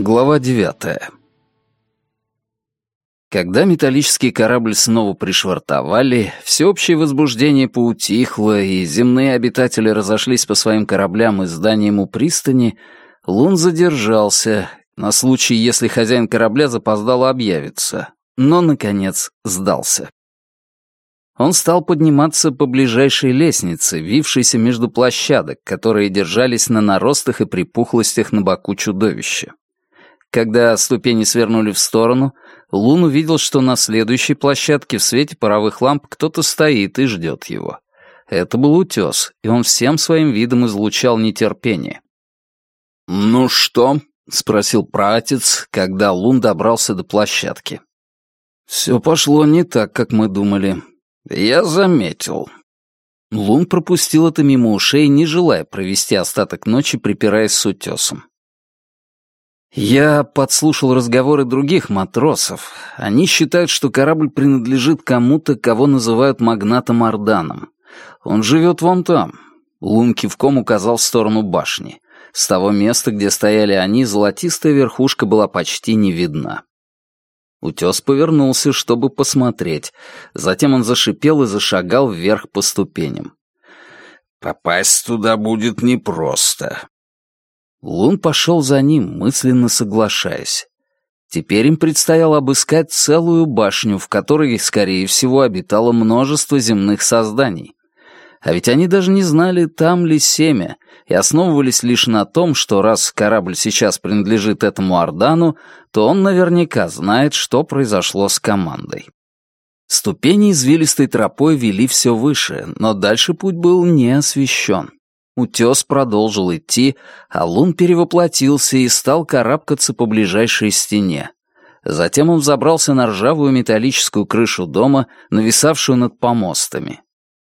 Глава 9. Когда металлический корабль снова пришвартовали, всеобщее возбуждение поутихло, и земные обитатели разошлись по своим кораблям и зданиям у пристани, Лун задержался, на случай, если хозяин корабля запоздало объявится, но, наконец, сдался. Он стал подниматься по ближайшей лестнице, вившейся между площадок, которые держались на наростах и припухлостях на боку чудовища. Когда ступени свернули в сторону, Лун увидел, что на следующей площадке в свете паровых ламп кто-то стоит и ждет его. Это был утес, и он всем своим видом излучал нетерпение. «Ну что?» — спросил праотец, когда Лун добрался до площадки. «Все пошло не так, как мы думали. Я заметил». Лун пропустил это мимо ушей, не желая провести остаток ночи, припираясь с утесом. Я подслушал разговоры других матросов. Они считают, что корабль принадлежит кому-то, кого называют магнатом Арданом. Он живет вон там. Лун кивком указал в сторону башни. С того места, где стояли они, золотистая верхушка была почти не видна. Утес повернулся, чтобы посмотреть. Затем он зашипел и зашагал вверх по ступеням. «Попасть туда будет непросто». Лун пошел за ним, мысленно соглашаясь. Теперь им предстояло обыскать целую башню, в которой, скорее всего, обитало множество земных созданий. А ведь они даже не знали, там ли семя, и основывались лишь на том, что раз корабль сейчас принадлежит этому Ардану, то он наверняка знает, что произошло с командой. Ступени извилистой тропой вели все выше, но дальше путь был не освещен. Утес продолжил идти, а Лун перевоплотился и стал карабкаться по ближайшей стене. Затем он взобрался на ржавую металлическую крышу дома, нависавшую над помостами.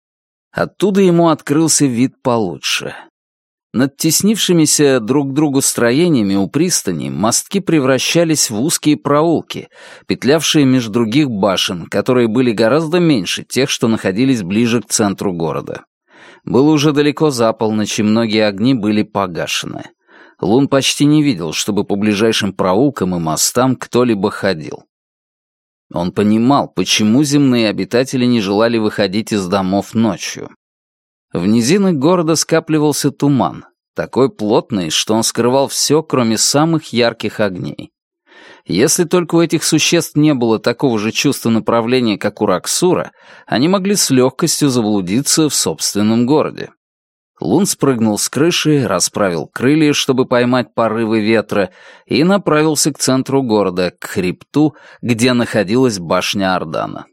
Оттуда ему открылся вид получше. Над теснившимися друг к другу строениями у пристани мостки превращались в узкие проулки, петлявшие меж других башен, которые были гораздо меньше тех, что находились ближе к центру города. Было уже далеко за полночь, и многие огни были погашены. Лун почти не видел, чтобы по ближайшим проулкам и мостам кто-либо ходил. Он понимал, почему земные обитатели не желали выходить из домов ночью. В низинах города скапливался туман, такой плотный, что он скрывал все, кроме самых ярких огней. Если только у этих существ не было такого же чувства направления, как у Раксура, они могли с легкостью заблудиться в собственном городе. Лун спрыгнул с крыши, расправил крылья, чтобы поймать порывы ветра, и направился к центру города, к хребту, где находилась башня Ардана.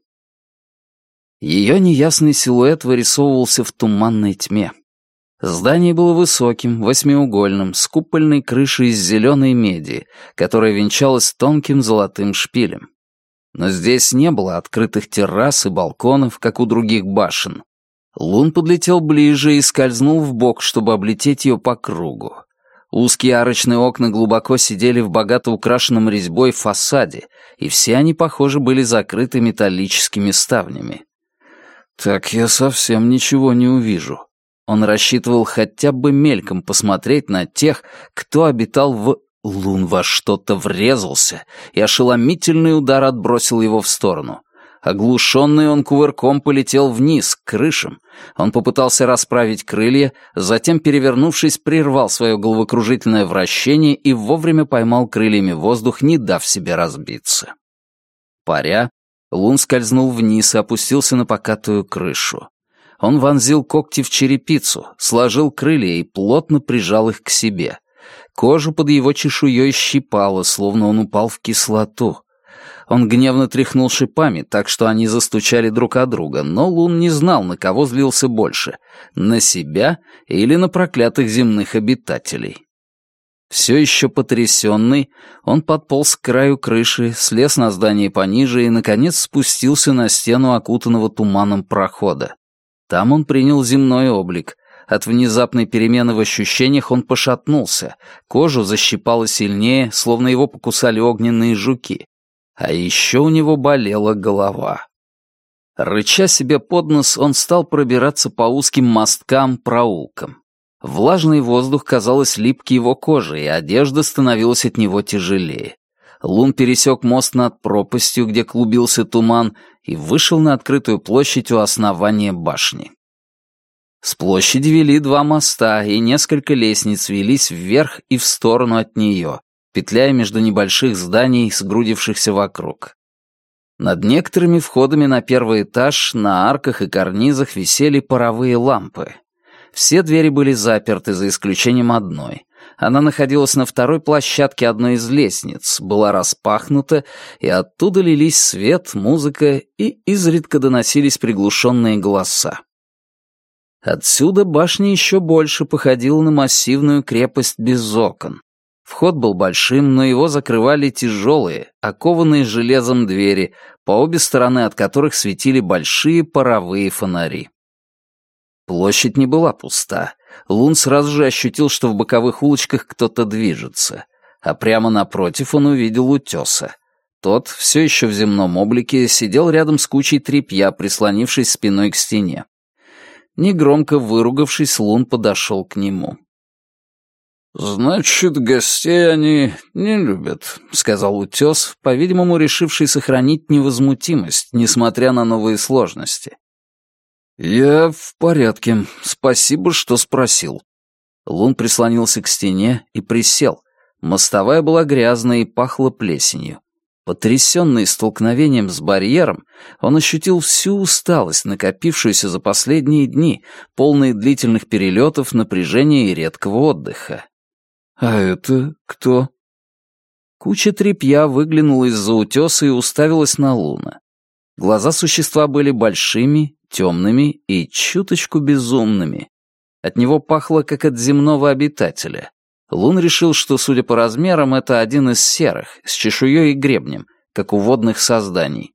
Ее неясный силуэт вырисовывался в туманной тьме. Здание было высоким, восьмиугольным, с купольной крышей из зеленой меди, которая венчалась тонким золотым шпилем. Но здесь не было открытых террас и балконов, как у других башен. Лун подлетел ближе и скользнул вбок, чтобы облететь ее по кругу. Узкие арочные окна глубоко сидели в богато украшенном резьбой фасаде, и все они, похоже, были закрыты металлическими ставнями. «Так я совсем ничего не увижу». Он рассчитывал хотя бы мельком посмотреть на тех, кто обитал в... Лун во что-то врезался, и ошеломительный удар отбросил его в сторону. Оглушенный он кувырком полетел вниз, к крышам. Он попытался расправить крылья, затем, перевернувшись, прервал свое головокружительное вращение и вовремя поймал крыльями воздух, не дав себе разбиться. Паря, Лун скользнул вниз и опустился на покатую крышу. Он вонзил когти в черепицу, сложил крылья и плотно прижал их к себе. Кожу под его чешуей щипало, словно он упал в кислоту. Он гневно тряхнул шипами, так что они застучали друг о друга, но Лун не знал, на кого злился больше — на себя или на проклятых земных обитателей. Все еще потрясенный, он подполз к краю крыши, слез на здание пониже и, наконец, спустился на стену окутанного туманом прохода. Там он принял земной облик. От внезапной перемены в ощущениях он пошатнулся, кожу защипало сильнее, словно его покусали огненные жуки. А еще у него болела голова. Рыча себе под нос, он стал пробираться по узким мосткам, проулкам. Влажный воздух, казалось, лип к его коже, и одежда становилась от него тяжелее. Лун пересек мост над пропастью, где клубился туман, и вышел на открытую площадь у основания башни. С площади вели два моста, и несколько лестниц велись вверх и в сторону от нее, петляя между небольших зданий, сгрудившихся вокруг. Над некоторыми входами на первый этаж на арках и карнизах висели паровые лампы. Все двери были заперты, за исключением одной. Она находилась на второй площадке одной из лестниц, была распахнута, и оттуда лились свет, музыка и изредка доносились приглушенные голоса. Отсюда башня еще больше походила на массивную крепость без окон. Вход был большим, но его закрывали тяжелые, окованные железом двери, по обе стороны от которых светили большие паровые фонари. Площадь не была пуста. Лун сразу же ощутил, что в боковых улочках кто-то движется, а прямо напротив он увидел утеса. Тот, все еще в земном облике, сидел рядом с кучей тряпья, прислонившись спиной к стене. Негромко выругавшись, Лун подошел к нему. «Значит, гостей они не любят», — сказал утес, по-видимому, решивший сохранить невозмутимость, несмотря на новые сложности. «Я в порядке. Спасибо, что спросил». Лун прислонился к стене и присел. Мостовая была грязной и пахла плесенью. Потрясенный столкновением с барьером, он ощутил всю усталость, накопившуюся за последние дни, полные длительных перелетов, напряжения и редкого отдыха. «А это кто?» Куча тряпья выглянула из-за утеса и уставилась на Луна. Глаза существа были большими, темными и чуточку безумными. От него пахло, как от земного обитателя. Лун решил, что, судя по размерам, это один из серых, с чешуей и гребнем, как у водных созданий.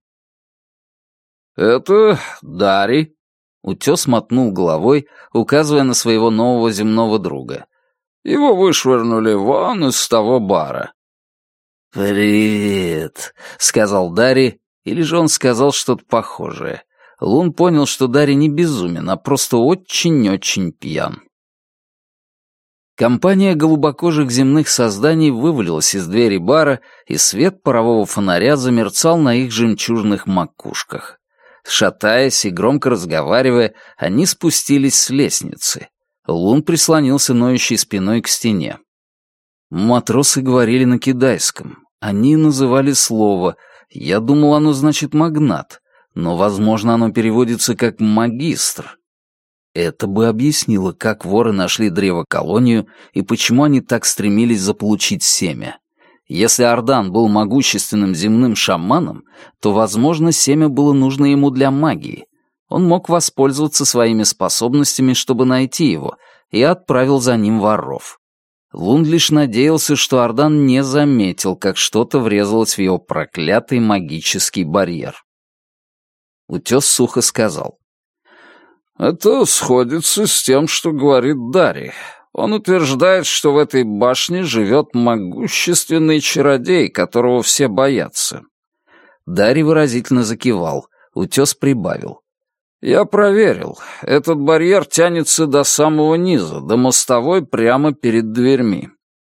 «Это Дарий», — утес мотнул головой, указывая на своего нового земного друга. «Его вышвырнули вон из того бара». «Привет», — сказал Дарий, или же он сказал что-то похожее. Лун понял, что Дарий не безумен, а просто очень-очень пьян. Компания голубокожих земных созданий вывалилась из двери бара, и свет парового фонаря замерцал на их жемчужных макушках. Шатаясь и громко разговаривая, они спустились с лестницы. Лун прислонился ноющей спиной к стене. Матросы говорили на китайском. Они называли слово. Я думал, оно значит «магнат», но, возможно, оно переводится как «магистр». Это бы объяснило, как воры нашли древоколонию и почему они так стремились заполучить семя. Если Ардан был могущественным земным шаманом, то, возможно, семя было нужно ему для магии. Он мог воспользоваться своими способностями, чтобы найти его, и отправил за ним воров. Лун лишь надеялся, что Ардан не заметил, как что-то врезалось в его проклятый магический барьер. Утес сухо сказал. «Это сходится с тем, что говорит Дарий. Он утверждает, что в этой башне живет могущественный чародей, которого все боятся». Дарий выразительно закивал. Утес прибавил. «Я проверил. Этот барьер тянется до самого низа, до мостовой прямо перед дверьми».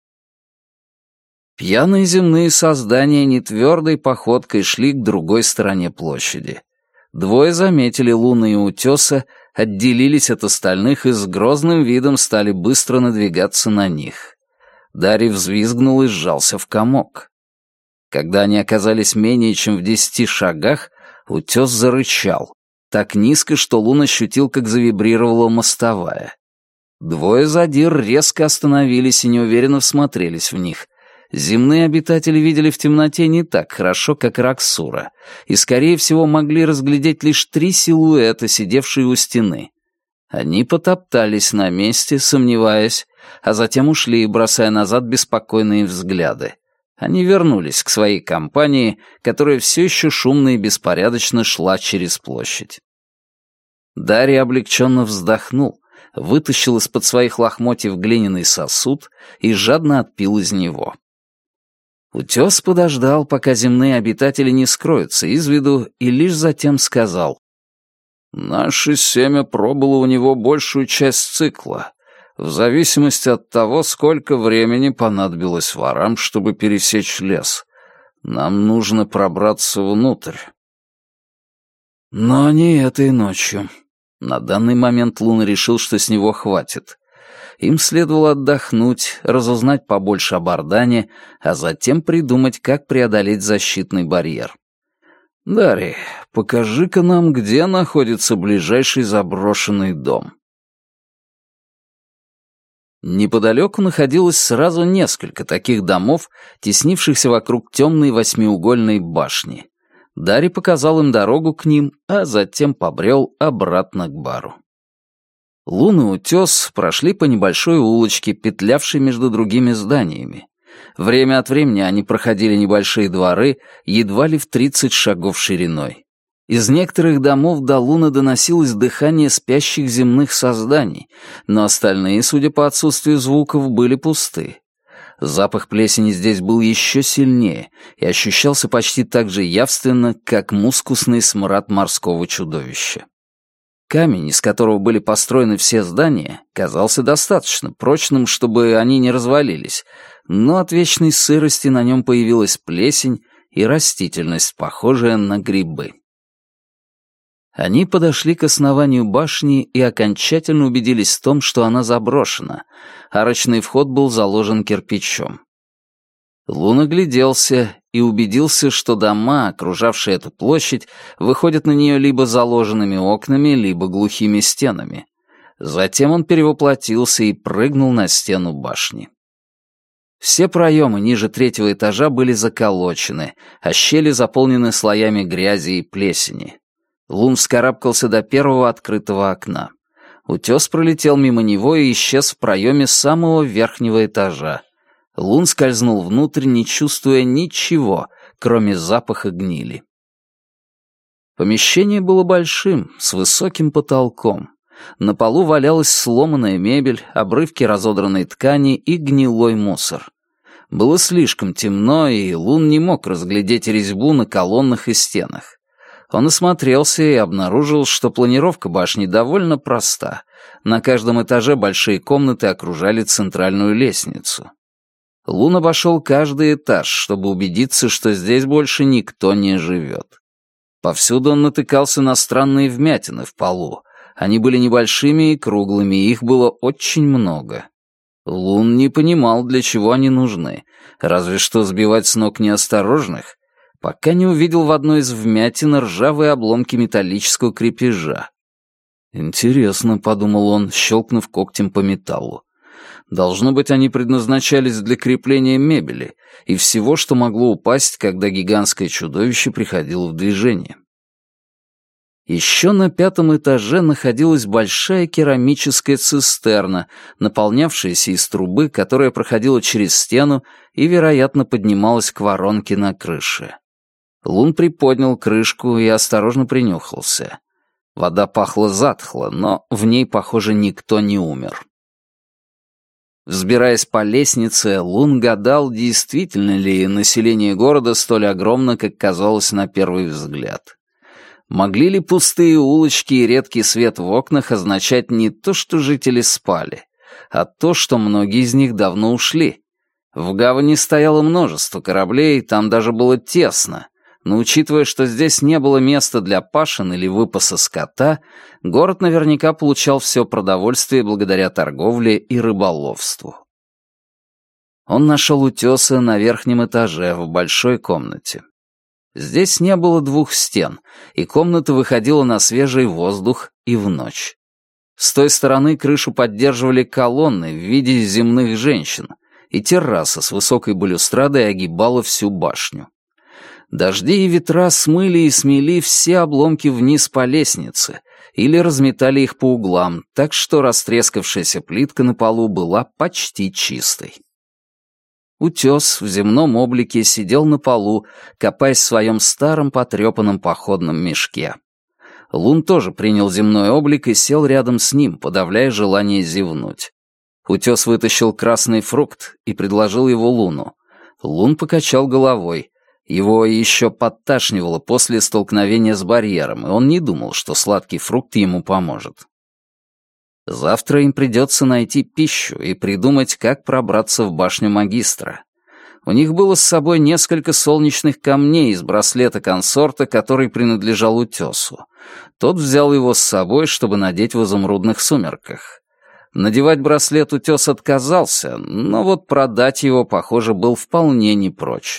Пьяные земные создания нетвердой походкой шли к другой стороне площади. Двое заметили Луна и Утеса, отделились от остальных и с грозным видом стали быстро надвигаться на них. Дарий взвизгнул и сжался в комок. Когда они оказались менее чем в 10 шагах, Утес зарычал, так низко, что Лун ощутил, как завибрировала мостовая. Двое задир резко остановились и неуверенно всмотрелись в них. Земные обитатели видели в темноте не так хорошо, как Раксура, и, скорее всего, могли разглядеть лишь 3 силуэта, сидевшие у стены. Они потоптались на месте, сомневаясь, а затем ушли, бросая назад беспокойные взгляды. Они вернулись к своей компании, которая все еще шумно и беспорядочно шла через площадь. Дарий облегченно вздохнул, вытащил из-под своих лохмотьев глиняный сосуд и жадно отпил из него. Утес подождал, пока земные обитатели не скроются из виду, и лишь затем сказал. «Наше семя пробыло у него большую часть цикла. в зависимости от того, сколько времени понадобилось ворам, чтобы пересечь лес. Нам нужно пробраться внутрь. Но не этой ночью. На данный момент Лун решил, что с него хватит. Им следовало отдохнуть, разузнать побольше об Ордане, а затем придумать, как преодолеть защитный барьер. «Дарри, покажи-ка нам, где находится ближайший заброшенный дом». Неподалеку находилось сразу несколько таких домов, теснившихся вокруг темной восьмиугольной башни. Дарри показал им дорогу к ним, а затем побрел обратно к бару. Лун и Утес прошли по небольшой улочке, петлявшей между другими зданиями. Время от времени они проходили небольшие дворы, едва ли в 30 шагов шириной. Из некоторых домов до Луна доносилось дыхание спящих земных созданий, но остальные, судя по отсутствию звуков, были пусты. Запах плесени здесь был еще сильнее и ощущался почти так же явственно, как мускусный смрад морского чудовища. Камень, из которого были построены все здания, казался достаточно прочным, чтобы они не развалились, но от вечной сырости на нем появилась плесень и растительность, похожая на грибы. Они подошли к основанию башни и окончательно убедились в том, что она заброшена. Арочный вход был заложен кирпичом. Лун огляделся и убедился, что дома, окружавшие эту площадь, выходят на нее либо заложенными окнами, либо глухими стенами. Затем он перевоплотился и прыгнул на стену башни. Все проемы ниже 3-го этажа были заколочены, а щели заполнены слоями грязи и плесени. Лун вскарабкался до первого открытого окна. Утес пролетел мимо него и исчез в проеме самого верхнего этажа. Лун скользнул внутрь, не чувствуя ничего, кроме запаха гнили. Помещение было большим, с высоким потолком. На полу валялась сломанная мебель, обрывки разодранной ткани и гнилой мусор. Было слишком темно, и Лун не мог разглядеть резьбу на колоннах и стенах. Он осмотрелся и обнаружил, что планировка башни довольно проста. На каждом этаже большие комнаты окружали центральную лестницу. Лун обошел каждый этаж, чтобы убедиться, что здесь больше никто не живет. Повсюду он натыкался на странные вмятины в полу. Они были небольшими и круглыми, и их было очень много. Лун не понимал, для чего они нужны, разве что сбивать с ног неосторожных, пока не увидел в одной из вмятин ржавые обломки металлического крепежа. «Интересно», — подумал он, щелкнув когтем по металлу. «Должно быть, они предназначались для крепления мебели и всего, что могло упасть, когда гигантское чудовище приходило в движение». Еще на 5-м этаже находилась большая керамическая цистерна, наполнявшаяся из трубы, которая проходила через стену и, вероятно, поднималась к воронке на крыше. Лун приподнял крышку и осторожно принюхался. Вода пахла затхло, но в ней, похоже, никто не умер. Взбираясь по лестнице, Лун гадал, действительно ли население города столь огромно, как казалось на первый взгляд. Могли ли пустые улочки и редкий свет в окнах означать не то, что жители спали, а то, что многие из них давно ушли? В гавани стояло множество кораблей, там даже было тесно, но учитывая, что здесь не было места для пашен или выпаса скота, город наверняка получал все продовольствие благодаря торговле и рыболовству. Он нашел Утеса на верхнем этаже в большой комнате. Здесь не было 2 стен, и комната выходила на свежий воздух и в ночь. С той стороны крышу поддерживали колонны в виде земных женщин, и терраса с высокой балюстрадой огибала всю башню. Дожди и ветра смыли и смели все обломки вниз по лестнице или разметали их по углам, так что растрескавшаяся плитка на полу была почти чистой. Утес в земном облике сидел на полу, копаясь в своем старом потрепанном походном мешке. Лун тоже принял земной облик и сел рядом с ним, подавляя желание зевнуть. Утес вытащил красный фрукт и предложил его Луну. Лун покачал головой. Его еще подташнивало после столкновения с барьером, и он не думал, что сладкий фрукт ему поможет. Завтра им придется найти пищу и придумать, как пробраться в башню магистра. У них было с собой несколько солнечных камней из браслета консорта, который принадлежал утесу. Тот взял его с собой, чтобы надеть в изумрудных сумерках. Надевать браслет утес отказался, но вот продать его, похоже, был вполне не прочь.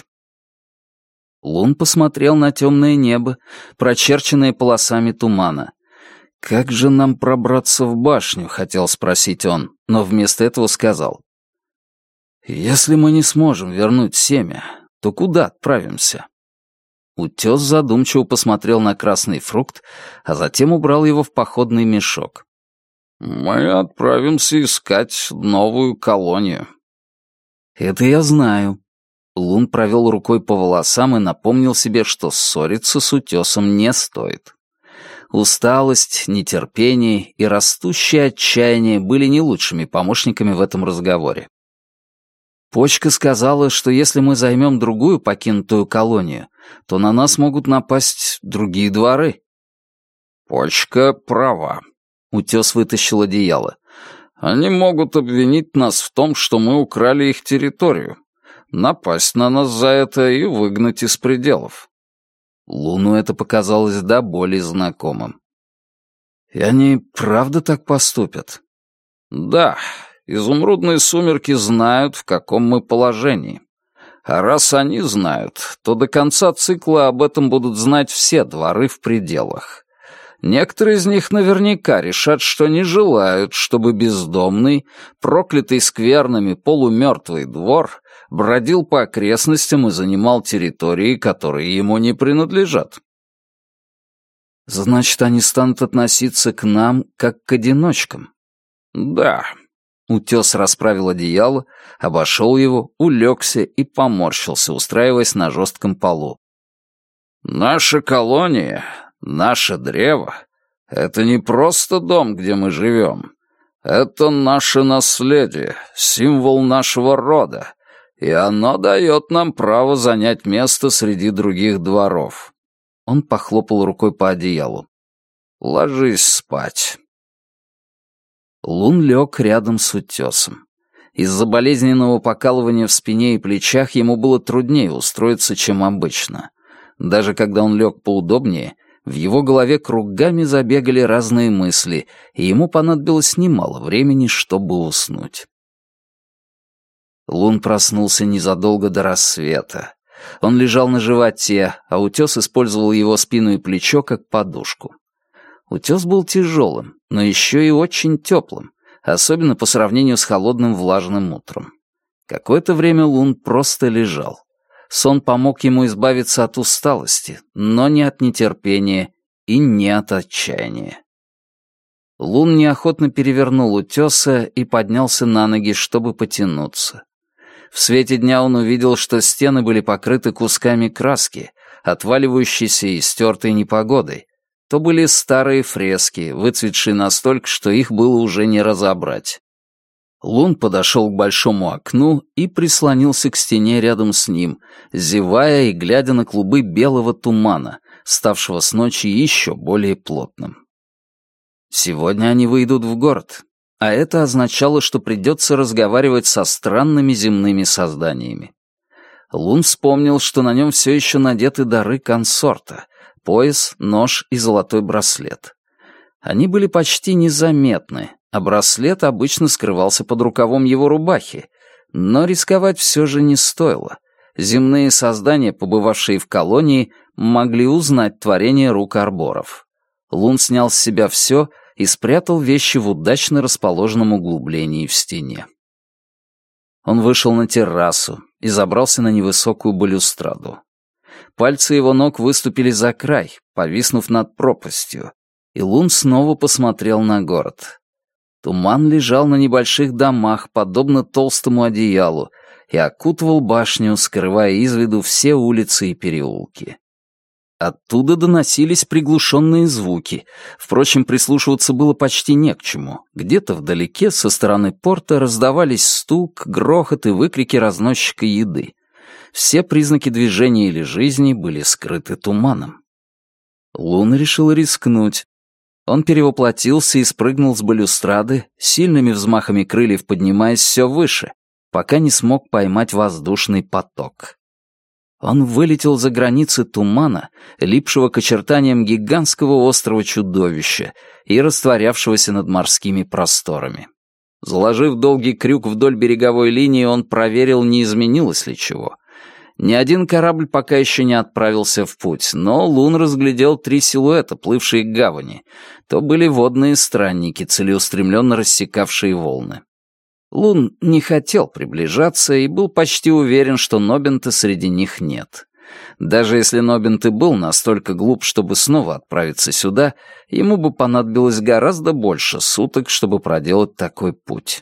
Лун посмотрел на темное небо, прочерченное полосами тумана. «Как же нам пробраться в башню?» — хотел спросить он, но вместо этого сказал. «Если мы не сможем вернуть семя, то куда отправимся?» Утес задумчиво посмотрел на красный фрукт, а затем убрал его в походный мешок. «Мы отправимся искать новую колонию». «Это я знаю». Лун провел рукой по волосам и напомнил себе, что ссориться с утесом не стоит. Усталость, нетерпение и растущее отчаяние были не лучшими помощниками в этом разговоре. Почка сказала, что если мы займем другую покинутую колонию, то на нас могут напасть другие дворы. Почка права. Утес вытащил одеяло. Они могут обвинить нас в том, что мы украли их территорию, напасть на нас за это и выгнать из пределов. Луну это показалось до боли знакомым. И они правда так поступят? Да. Изумрудные сумерки знают, в каком мы положении. А раз они знают, то до конца цикла об этом будут знать все дворы в пределах. Некоторые из них наверняка решат, что не желают, чтобы бездомный, проклятый сквернами полумертвый двор бродил по окрестностям и занимал территории, которые ему не принадлежат. Значит, они станут относиться к нам как к одиночкам? Да. Утес расправил одеяло, обошел его, улегся и поморщился, устраиваясь на жестком полу. «Наша колония, наше древо — это не просто дом, где мы живем. Это наше наследие, символ нашего рода, и оно дает нам право занять место среди других дворов». Он похлопал рукой по одеялу. «Ложись спать». Лун лег рядом с утесом. Из-за болезненного покалывания в спине и плечах ему было труднее устроиться, чем обычно. Даже когда он лег поудобнее, в его голове кругами забегали разные мысли, и ему понадобилось немало времени, чтобы уснуть. Лун проснулся незадолго до рассвета. Он лежал на животе, а утес использовал его спину и плечо как подушку. Утес был тяжелым, но еще и очень теплым, особенно по сравнению с холодным влажным утром. Какое-то время Лун просто лежал. Сон помог ему избавиться от усталости, но не от нетерпения и не от отчаяния. Лун неохотно перевернул утеса и поднялся на ноги, чтобы потянуться. В свете дня он увидел, что стены были покрыты кусками краски, отваливающейся и стертой непогодой. То были старые фрески, выцветшие настолько, что их было уже не разобрать. Лун подошел к большому окну и прислонился к стене рядом с ним, зевая и глядя на клубы белого тумана, ставшего с ночи еще более плотным. Сегодня они выйдут в город, а это означало, что придется разговаривать со странными земными созданиями. Лун вспомнил, что на нем все еще надеты дары консорта — пояс, нож и золотой браслет. Они были почти незаметны, а браслет обычно скрывался под рукавом его рубахи, но рисковать все же не стоило. Земные создания, побывавшие в колонии, могли узнать творение рук арборов. Лун снял с себя все и спрятал вещи в удачно расположенном углублении в стене. Он вышел на террасу и забрался на невысокую балюстраду. Пальцы его ног выступили за край, повиснув над пропастью, и Лун снова посмотрел на город. Туман лежал на небольших домах, подобно толстому одеялу, и окутывал башню, скрывая из виду все улицы и переулки. Оттуда доносились приглушенные звуки. Впрочем, прислушиваться было почти не к чему. Где-то вдалеке, со стороны порта, раздавались стук, грохот и выкрики разносчика еды. Все признаки движения или жизни были скрыты туманом. Лун решил рискнуть. Он перевоплотился и спрыгнул с балюстрады, сильными взмахами крыльев поднимаясь все выше, пока не смог поймать воздушный поток. Он вылетел за границы тумана, липшего к очертаниям гигантского острова чудовища и растворявшегося над морскими просторами. Заложив долгий крюк вдоль береговой линии, он проверил, не изменилось ли чего. Ни один корабль пока еще не отправился в путь, но Лун разглядел 3 силуэта, плывшие к гавани. То были водные странники, целеустремленно рассекавшие волны. Лун не хотел приближаться и был почти уверен, что Нобента среди них нет. Даже если Нобент и был настолько глуп, чтобы снова отправиться сюда, ему бы понадобилось гораздо больше суток, чтобы проделать такой путь.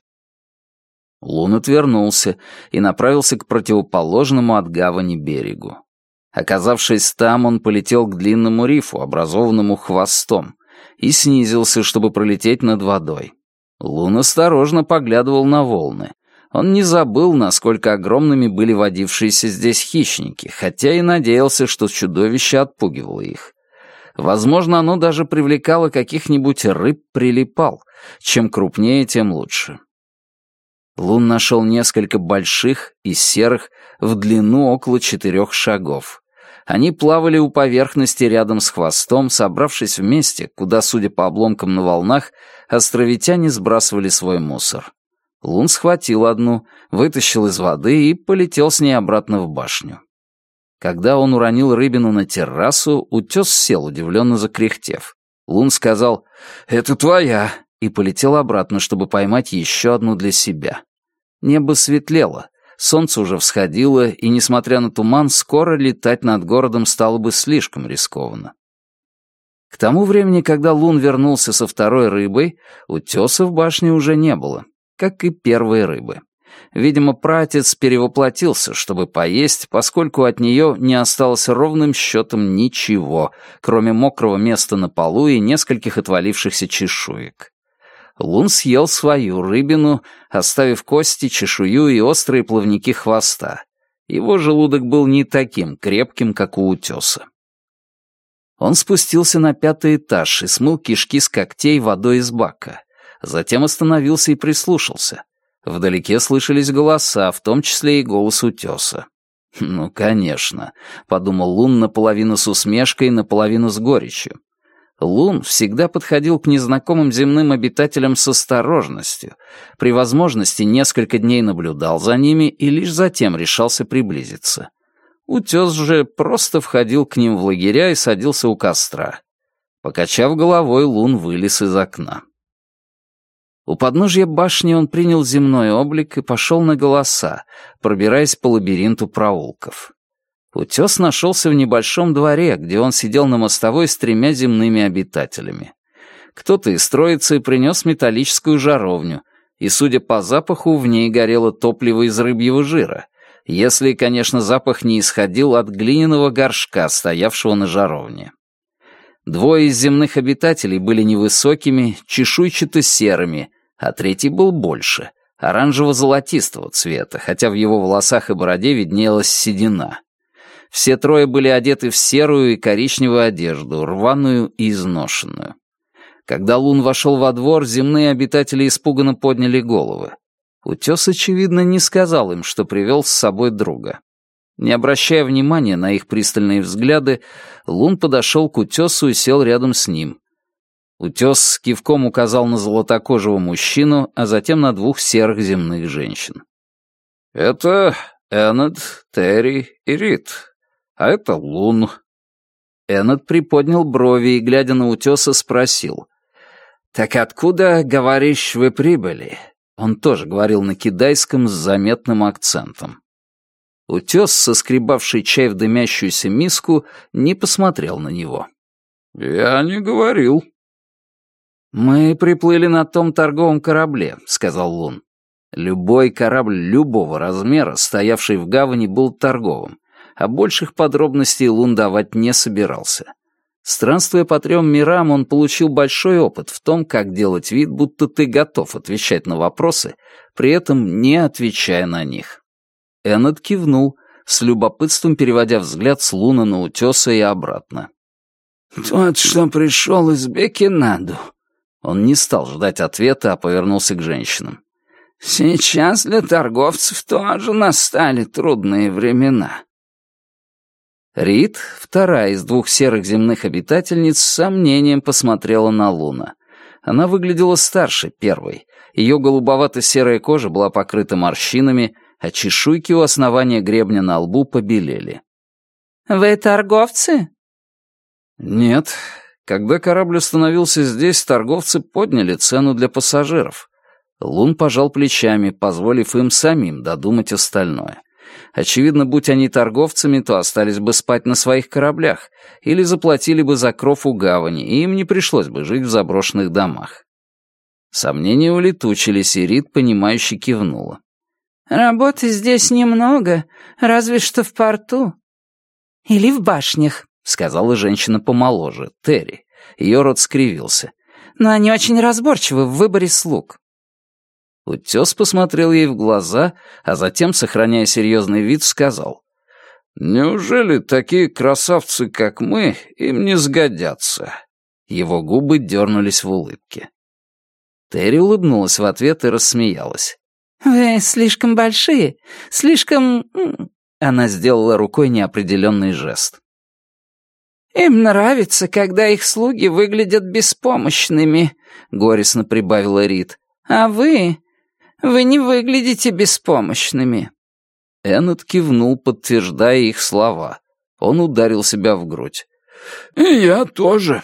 Лун отвернулся и направился к противоположному от гавани берегу. Оказавшись там, он полетел к длинному рифу, образованному хвостом, и снизился, чтобы пролететь над водой. Лун осторожно поглядывал на волны. Он не забыл, насколько огромными были водившиеся здесь хищники, хотя и надеялся, что чудовище отпугивало их. Возможно, оно даже привлекало каких-нибудь рыб-прилипал. Чем крупнее, тем лучше. Лун нашел несколько больших и серых в длину около 4 шагов. Они плавали у поверхности рядом с хвостом, собравшись вместе, куда, судя по обломкам на волнах, островитяне сбрасывали свой мусор. Лун схватил одну, вытащил из воды и полетел с ней обратно в башню. Когда он уронил рыбину на террасу, утес сел, удивленно закряхтев. Лун сказал «Это твоя», и полетел обратно, чтобы поймать еще одну для себя. Небо светлело, солнце уже всходило, и, несмотря на туман, скоро летать над городом стало бы слишком рискованно. К тому времени, когда Лун вернулся со второй рыбой, утеса в башне уже не было, как и первой рыбы. Видимо, праотец перевоплотился, чтобы поесть, поскольку от нее не осталось ровным счетом ничего, кроме мокрого места на полу и нескольких отвалившихся чешуек. Лун съел свою рыбину, оставив кости, чешую и острые плавники хвоста. Его желудок был не таким крепким, как у утеса. Он спустился на 5-й этаж и смыл кишки с когтей водой из бака. Затем остановился и прислушался. Вдалеке слышались голоса, в том числе и голос утеса. «Ну, конечно», — подумал Лун наполовину с усмешкой, наполовину с горечью. Лун всегда подходил к незнакомым земным обитателям с осторожностью, при возможности несколько дней наблюдал за ними и лишь затем решался приблизиться. Утес же просто входил к ним в лагеря и садился у костра. Покачав головой, Лун вылез из окна. У подножья башни он принял земной облик и пошел на голоса, пробираясь по лабиринту проулков. Утес нашелся в небольшом дворе, где он сидел на мостовой с 3 земными обитателями. Кто-то из троицы принес металлическую жаровню, и, судя по запаху, в ней горело топливо из рыбьего жира, если, конечно, запах не исходил от глиняного горшка, стоявшего на жаровне. 2 из земных обитателей были невысокими, чешуйчато-серыми, а 3 был больше, оранжево-золотистого цвета, хотя в его волосах и бороде виднелась седина. Все 3 были одеты в серую и коричневую одежду, рваную и изношенную. Когда Лун вошел во двор, земные обитатели испуганно подняли головы. Утес, очевидно, не сказал им, что привел с собой друга. Не обращая внимания на их пристальные взгляды, Лун подошел к утесу и сел рядом с ним. Утес кивком указал на золотокожего мужчину, а затем на 2 серых земных женщин. «Это Эннет, Терри и Рит. А это Лун». Эннет приподнял брови и, глядя на утеса, спросил. «Так откуда, говоришь, вы прибыли?» Он тоже говорил на кидайском с заметным акцентом. Утес, соскребавший чай в дымящуюся миску, не посмотрел на него. «Я не говорил». «Мы приплыли на том торговом корабле», — сказал Лун. Любой корабль любого размера, стоявший в гавани, был торговым, а больших подробностей Лун давать не собирался. Странствуя по 3 мирам, он получил большой опыт в том, как делать вид, будто ты готов отвечать на вопросы, при этом не отвечая на них. Эннет кивнул, с любопытством переводя взгляд с Луна на утеса и обратно. «Тот, что пришел из Бекинаду». Он не стал ждать ответа, а повернулся к женщинам. «Сейчас для торговцев тоже настали трудные времена». Рид, вторая из двух серых земных обитательниц, с сомнением посмотрела на Луна. Она выглядела старше первой. Ее голубовато-серая кожа была покрыта морщинами, а чешуйки у основания гребня на лбу побелели. «Вы торговцы?» «Нет. Когда корабль остановился здесь, торговцы подняли цену для пассажиров». Лун пожал плечами, позволив им самим додумать остальное. Очевидно, будь они торговцами, то остались бы спать на своих кораблях или заплатили бы за кров у гавани, и им не пришлось бы жить в заброшенных домах. Сомнения улетучились, и Рид, понимающе кивнула. «Работы здесь немного, разве что в порту. Или в башнях», — сказала женщина помоложе, Терри. Ее рот скривился. «Но они очень разборчивы в выборе слуг». Утес посмотрел ей в глаза, а затем, сохраняя серьезный вид, сказал: «Неужели такие красавцы, как мы, им не сгодятся?» Его губы дернулись в улыбке. Терри улыбнулась в ответ и рассмеялась. «Вы слишком большие, слишком...» Она сделала рукой неопределенный жест. «Им нравится, когда их слуги выглядят беспомощными», — горестно прибавила Рид. «А вы не выглядите беспомощными». Эннет кивнул, подтверждая их слова. Он ударил себя в грудь. «И я тоже».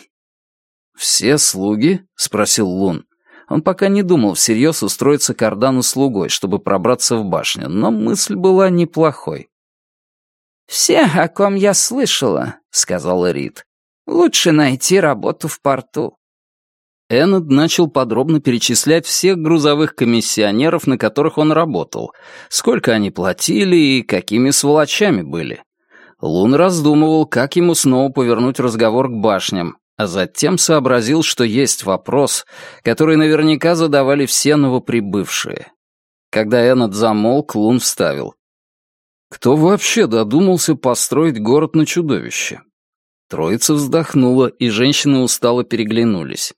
«Все слуги?» — спросил Лун. Он пока не думал всерьез устроиться Кардану слугой, чтобы пробраться в башню, но мысль была неплохой. «Все, о ком я слышала», — сказала Рид. «Лучше найти работу в порту». Эннет начал подробно перечислять всех грузовых комиссионеров, на которых он работал, сколько они платили и какими сволочами были. Лун раздумывал, как ему снова повернуть разговор к башням, а затем сообразил, что есть вопрос, который наверняка задавали все новоприбывшие. Когда Эннет замолк, Лун вставил: «Кто вообще додумался построить город на чудовище?» Троица вздохнула, и женщины устало переглянулись.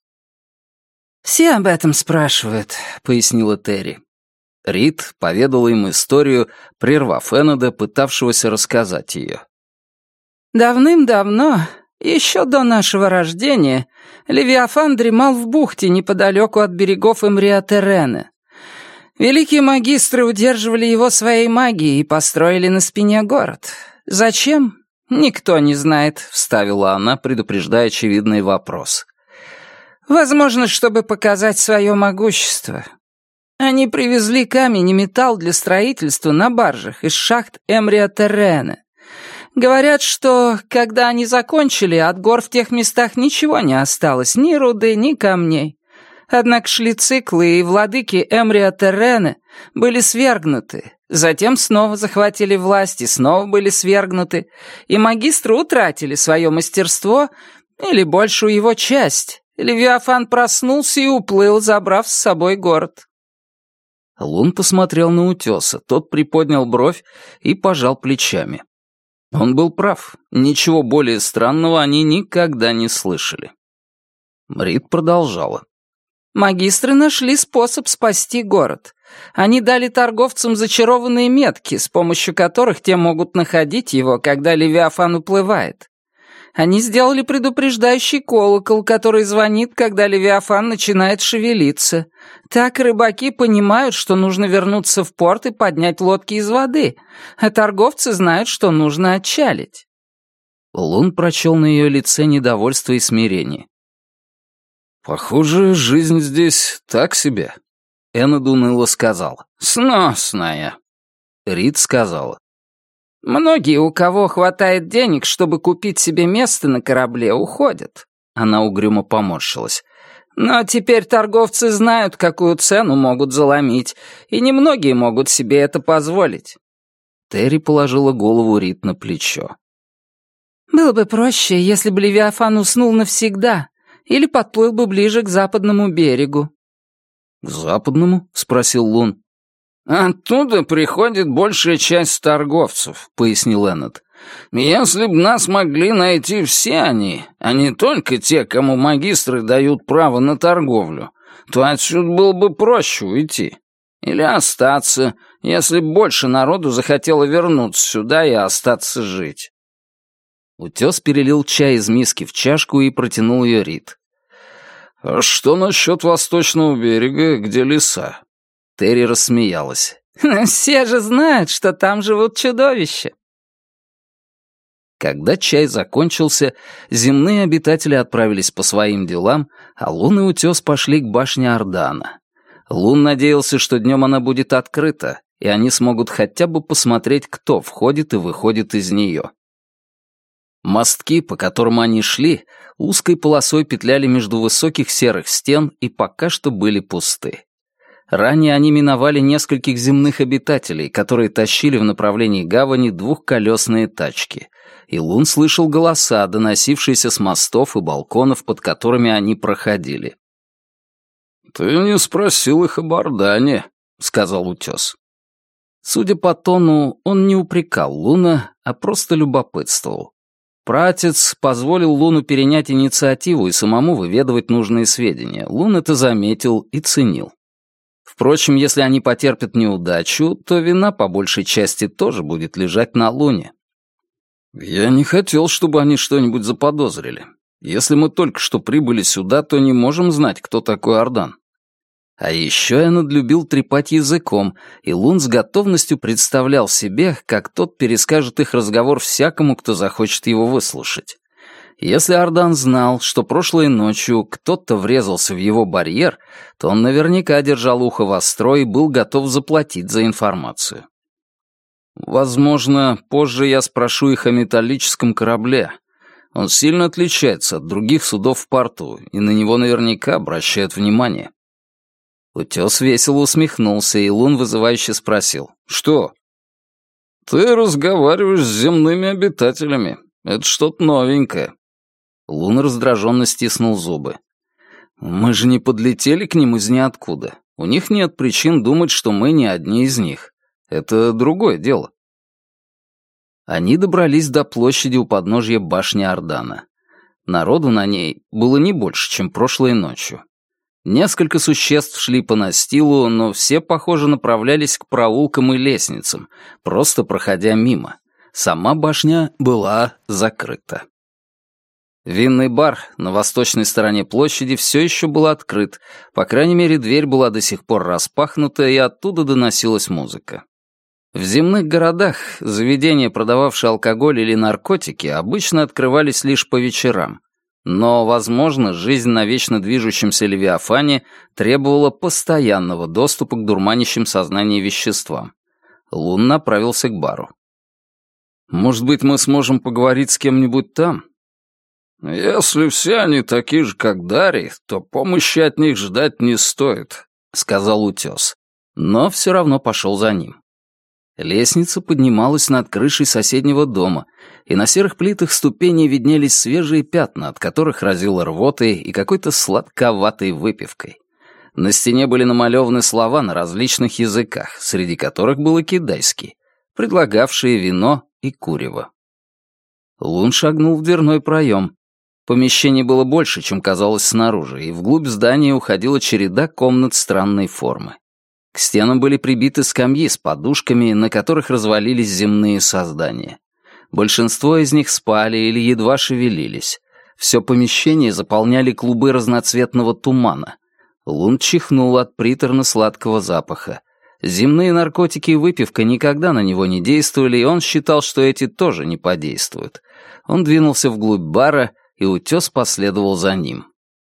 «Все об этом спрашивают», — пояснила Терри. Рид поведала им историю, прервав Эннеда, пытавшегося рассказать ее. «Давным-давно, еще до нашего рождения, Левиафан дремал в бухте неподалеку от берегов Эмриатерены. Великие магистры удерживали его своей магией и построили на спине город. Зачем? Никто не знает», — вставила она, предупреждая очевидный вопрос. «Возможно, чтобы показать свое могущество. Они привезли камень и металл для строительства на баржах из шахт Эмриатерены. Говорят, что, когда они закончили, от гор в тех местах ничего не осталось, ни руды, ни камней. Однако шли циклы, и владыки Эмриатерены были свергнуты, затем снова захватили власть и снова были свергнуты, и магистры утратили свое мастерство или большую его часть. Левиафан проснулся и уплыл, забрав с собой город». Лун посмотрел на Утеса, тот приподнял бровь и пожал плечами. Он был прав, ничего более странного они никогда не слышали. Рид продолжала. «Магистры нашли способ спасти город. Они дали торговцам зачарованные метки, с помощью которых те могут находить его, когда Левиафан уплывает. Они сделали предупреждающий колокол, который звонит, когда Левиафан начинает шевелиться. Так рыбаки понимают, что нужно вернуться в порт и поднять лодки из воды, а торговцы знают, что нужно отчалить». Лун прочел на ее лице недовольство и смирение. «Похоже, жизнь здесь так себе», — Эннет уныло сказал. «Сносная». Рид сказала. «Многие, у кого хватает денег, чтобы купить себе место на корабле, уходят». Она угрюмо поморщилась. «Но теперь торговцы знают, какую цену могут заломить, и немногие могут себе это позволить». Терри положила голову Рид на плечо. «Было бы проще, если бы Левиафан уснул навсегда или подплыл бы ближе к западному берегу». «К западному?» — спросил Лун. «Оттуда приходит большая часть торговцев», — пояснил Эннет. «Если б нас могли найти все они, а не только те, кому магистры дают право на торговлю, то отсюда было бы проще уйти. Или остаться, если б больше народу захотело вернуться сюда и остаться жить». Утес перелил чай из миски в чашку и протянул ее Рит. «А что насчет восточного берега, где леса?» Терри рассмеялась. «Все же знают, что там живут чудовища». Когда чай закончился, земные обитатели отправились по своим делам, а Лун и Утес пошли к башне Ордана. Лун надеялся, что днем она будет открыта, и они смогут хотя бы посмотреть, кто входит и выходит из нее. Мостки, по которым они шли, узкой полосой петляли между высоких серых стен и пока что были пусты. Ранее они миновали нескольких земных обитателей, которые тащили в направлении гавани двухколесные тачки, и Лун слышал голоса, доносившиеся с мостов и балконов, под которыми они проходили. «Ты не спросил их об Ордане», — сказал Утес. Судя по тону, он не упрекал Луна, а просто любопытствовал. Пратец позволил Луну перенять инициативу и самому выведывать нужные сведения. Лун это заметил и ценил. Впрочем, если они потерпят неудачу, то вина по большей части тоже будет лежать на Луне. «Я не хотел, чтобы они что-нибудь заподозрили. Если мы только что прибыли сюда, то не можем знать, кто такой Ордан». А еще Эннет любил трепать языком, и Лун с готовностью представлял себе, как тот перескажет их разговор всякому, кто захочет его выслушать. Если Ордан знал, что прошлой ночью кто-то врезался в его барьер, то он наверняка держал ухо востро и был готов заплатить за информацию. Возможно, позже я спрошу их о металлическом корабле. Он сильно отличается от других судов в порту, и на него наверняка обращают внимание. Утес весело усмехнулся, и Лун вызывающе спросил: «Что?» «Ты разговариваешь с земными обитателями. Это что-то новенькое». Лун раздраженно стиснул зубы. «Мы же не подлетели к ним из ниоткуда. У них нет причин думать, что мы не одни из них. Это другое дело». Они добрались до площади у подножья башни Ордана. Народу на ней было не больше, чем прошлой ночью. Несколько существ шли по настилу, но все, похоже, направлялись к проулкам и лестницам, просто проходя мимо. Сама башня была закрыта. Винный бар на восточной стороне площади все еще был открыт, по крайней мере, дверь была до сих пор распахнута, и оттуда доносилась музыка. В земных городах заведения, продававшие алкоголь или наркотики, обычно открывались лишь по вечерам. Но, возможно, жизнь на вечно движущемся Левиафане требовала постоянного доступа к дурманящим сознание веществам. Лун направился к бару. «Может быть, мы сможем поговорить с кем-нибудь там?» «Если все они такие же, как Дарий, то помощи от них ждать не стоит», — сказал Утес. Но все равно пошел за ним. Лестница поднималась над крышей соседнего дома, и на серых плитах ступеней виднелись свежие пятна, от которых разило рвотой и какой-то сладковатой выпивкой. На стене были намалеваны слова на различных языках, среди которых был и кидайский, предлагавшие вино и курево. Лун шагнул в дверной проем. Помещение было больше, чем казалось снаружи, и вглубь здания уходила череда комнат странной формы. К стенам были прибиты скамьи с подушками, на которых развалились земные создания. Большинство из них спали или едва шевелились. Все помещение заполняли клубы разноцветного тумана. Лун чихнул от приторно-сладкого запаха. Земные наркотики и выпивка никогда на него не действовали, и он считал, что эти тоже не подействуют. Он двинулся вглубь бара, и Утес последовал за ним.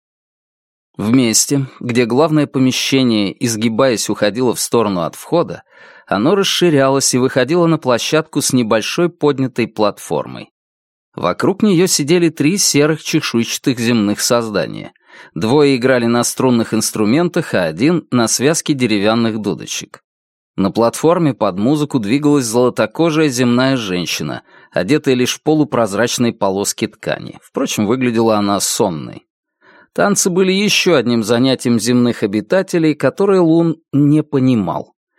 В месте, где главное помещение, изгибаясь, уходило в сторону от входа, оно расширялось и выходило на площадку с небольшой поднятой платформой. Вокруг нее сидели 3 серых чешуйчатых земных создания. 2 играли на струнных инструментах, а 1 — на связке деревянных дудочек. На платформе под музыку двигалась золотокожая земная женщина, одетая лишь в полупрозрачной полоски ткани. Впрочем, выглядела она сонной. Танцы были еще одним занятием земных обитателей, которое Лун не понимал.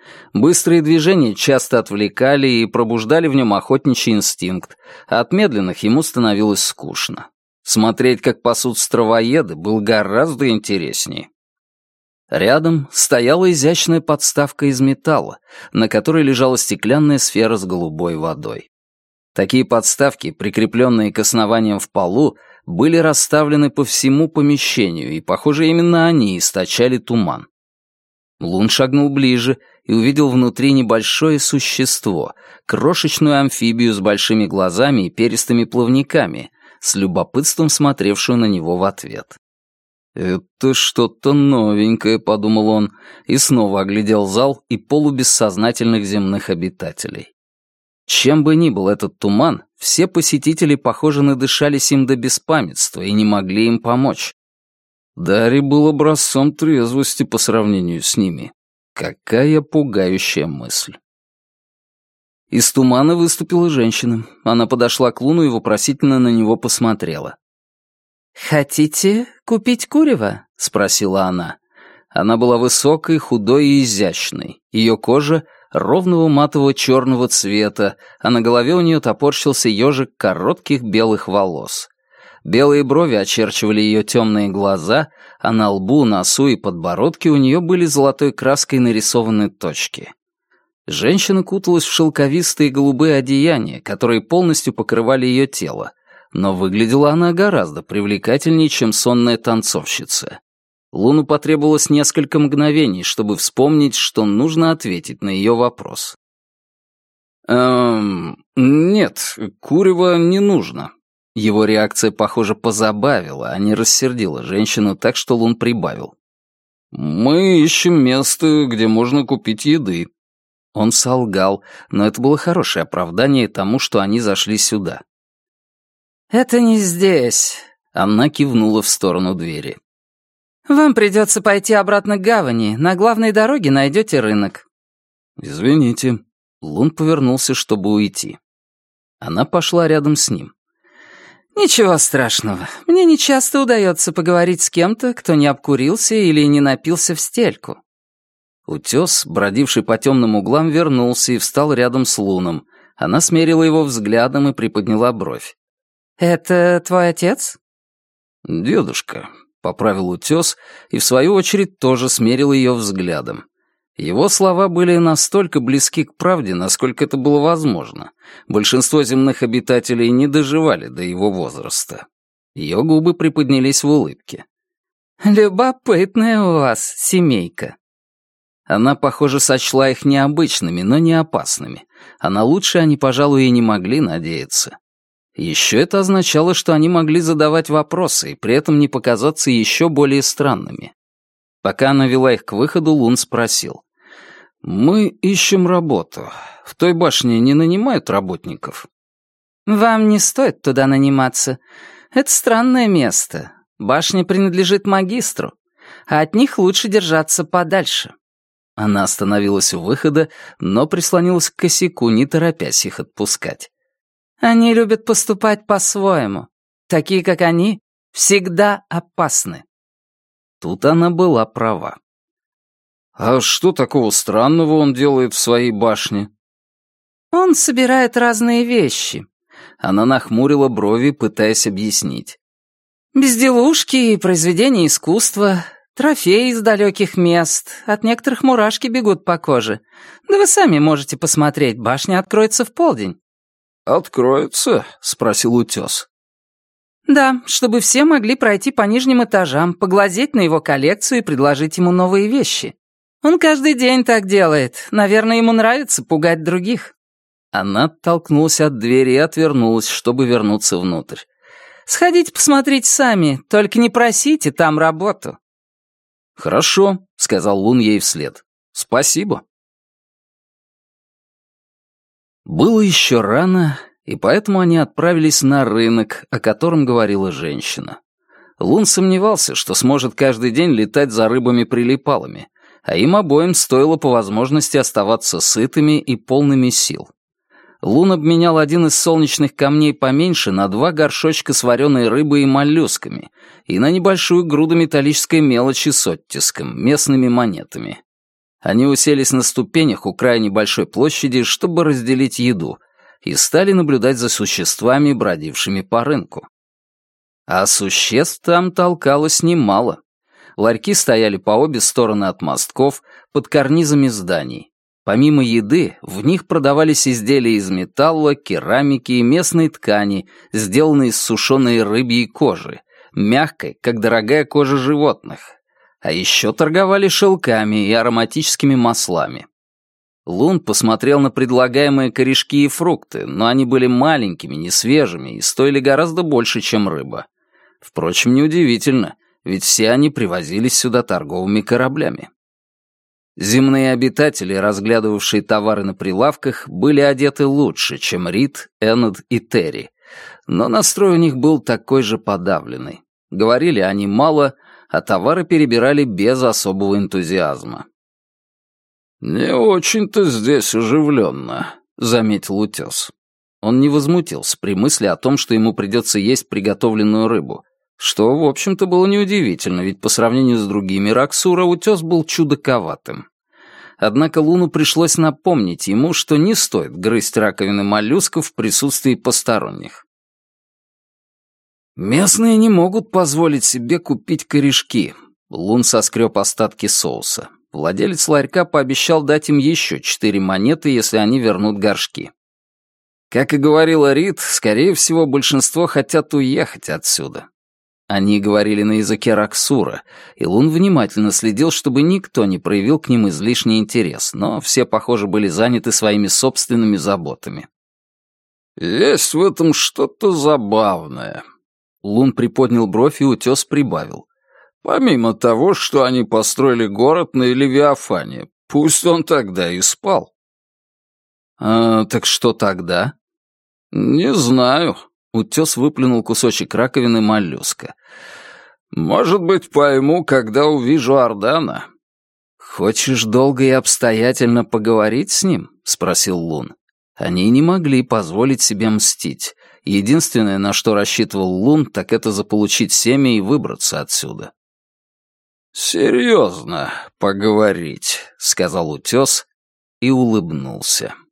Быстрые движения часто отвлекали и пробуждали в нем охотничий инстинкт, а от медленных ему становилось скучно. Смотреть, как пасут стравоеды, было гораздо интереснее. Рядом стояла изящная подставка из металла, на которой лежала стеклянная сфера с голубой водой. Такие подставки, прикрепленные к основаниям в полу, были расставлены по всему помещению, и, похоже, именно они источали туман. Лун шагнул ближе и увидел внутри небольшое существо, крошечную амфибию с большими глазами и перистыми плавниками, с любопытством смотревшую на него в ответ. «Это что-то новенькое», — подумал он, и снова оглядел зал и полубессознательных земных обитателей. Чем бы ни был этот туман, все посетители, похоже, надышались им до беспамятства и не могли им помочь. Дарри был образцом трезвости по сравнению с ними. Какая пугающая мысль. Из тумана выступила женщина. Она подошла к Луну и вопросительно на него посмотрела. «Хотите купить курево?» — спросила она. Она была высокой, худой и изящной. Ее кожа ровного матового черного цвета, а на голове у нее топорщился ежик коротких белых волос. Белые брови очерчивали ее темные глаза, а на лбу, носу и подбородке у нее были золотой краской нарисованы точки. Женщина куталась в шелковистые голубые одеяния, которые полностью покрывали ее тело, но выглядела она гораздо привлекательнее, чем сонная танцовщица. Луну потребовалось несколько мгновений, чтобы вспомнить, что нужно ответить на ее вопрос. Нет, курева не нужно». Его реакция, похоже, позабавила, а не рассердила женщину так, что Лун прибавил. «Мы ищем место, где можно купить еды». Он солгал, но это было хорошее оправдание тому, что они зашли сюда. «Это не здесь», — она кивнула в сторону двери. «Вам придется пойти обратно к гавани. На главной дороге найдете рынок». «Извините». Лун повернулся, чтобы уйти. Она пошла рядом с ним. «Ничего страшного. Мне нечасто удается поговорить с кем-то, кто не обкурился или не напился в стельку». Утес, бродивший по темным углам, вернулся и встал рядом с Луном. Она смерила его взглядом и приподняла бровь. «Это твой отец?» «Дедушка», — поправил Утес и, в свою очередь, тоже смерил ее взглядом. Его слова были настолько близки к правде, насколько это было возможно. Большинство земных обитателей не доживали до его возраста. Ее губы приподнялись в улыбке. «Любопытная у вас семейка». Она, похоже, сочла их необычными, но не опасными. А на лучшее они, пожалуй, и не могли надеяться. Еще это означало, что они могли задавать вопросы и при этом не показаться еще более странными. Пока она вела их к выходу, Лун спросил. «Мы ищем работу. В той башне не нанимают работников?» «Вам не стоит туда наниматься. Это странное место. Башня принадлежит магистру, а от них лучше держаться подальше». Она остановилась у выхода, но прислонилась к косяку, не торопясь их отпускать. «Они любят поступать по-своему. Такие, как они, всегда опасны». Тут она была права. «А что такого странного он делает в своей башне?» «Он собирает разные вещи». Она нахмурила брови, пытаясь объяснить. «Безделушки и произведения искусства, трофеи из далеких мест, от некоторых мурашки бегут по коже. Да вы сами можете посмотреть, башня откроется в полдень». «Откроется?» — спросил Утес. «Да, чтобы все могли пройти по нижним этажам, поглазеть на его коллекцию и предложить ему новые вещи. Он каждый день так делает. Наверное, ему нравится пугать других». Она оттолкнулась от двери и отвернулась, чтобы вернуться внутрь. «Сходите посмотрите сами, только не просите там работу». «Хорошо», — сказал Лун ей вслед. «Спасибо». Было еще рано, и поэтому они отправились на рынок, о котором говорила женщина. Лун сомневался, что сможет каждый день летать за рыбами-прилипалами, а им обоим стоило по возможности оставаться сытыми и полными сил. Лун обменял один из солнечных камней поменьше на 2 горшочка с вареной рыбой и моллюсками и на небольшую груду металлической мелочи с оттиском, местными монетами. Они уселись на ступенях у крайней большой площади, чтобы разделить еду, и стали наблюдать за существами, бродившими по рынку. А существ там толкалось немало. Ларьки стояли по обе стороны от мостков, под карнизами зданий. Помимо еды, в них продавались изделия из металла, керамики и местной ткани, сделанные из сушеной рыбьей кожи, мягкой, как дорогая кожа животных. А еще торговали шелками и ароматическими маслами. Лун посмотрел на предлагаемые корешки и фрукты, но они были маленькими, несвежими и стоили гораздо больше, чем рыба. Впрочем, неудивительно, ведь все они привозились сюда торговыми кораблями. Земные обитатели, разглядывавшие товары на прилавках, были одеты лучше, чем Рид, Эннет и Терри, но настрой у них был такой же подавленный. Говорили они мало, а товары перебирали без особого энтузиазма. «Не очень-то здесь оживленно», — заметил Утес. Он не возмутился при мысли о том, что ему придется есть приготовленную рыбу, что, в общем-то, было неудивительно, ведь по сравнению с другими Раксура Утес был чудаковатым. Однако Луну пришлось напомнить ему, что не стоит грызть раковины моллюсков в присутствии посторонних. Местные не могут позволить себе купить корешки. Лун соскреб остатки соуса. Владелец ларька пообещал дать им еще 4 монеты, если они вернут горшки. Как и говорила Рид, скорее всего, большинство хотят уехать отсюда. Они говорили на языке Раксура, и Лун внимательно следил, чтобы никто не проявил к ним излишний интерес, но все, похоже, были заняты своими собственными заботами. «Есть в этом что-то забавное». Лун приподнял бровь, и Утес прибавил. «Помимо того, что они построили город на Левиафане, пусть он тогда и спал». «Так что тогда?» «Не знаю». Утес выплюнул кусочек раковины моллюска. «Может быть, пойму, когда увижу Ордана». «Хочешь долго и обстоятельно поговорить с ним?» — спросил Лун. Они не могли позволить себе мстить. Единственное, на что рассчитывал Лун, так это заполучить семя и выбраться отсюда. «Серьезно поговорить», — сказал Утес и улыбнулся.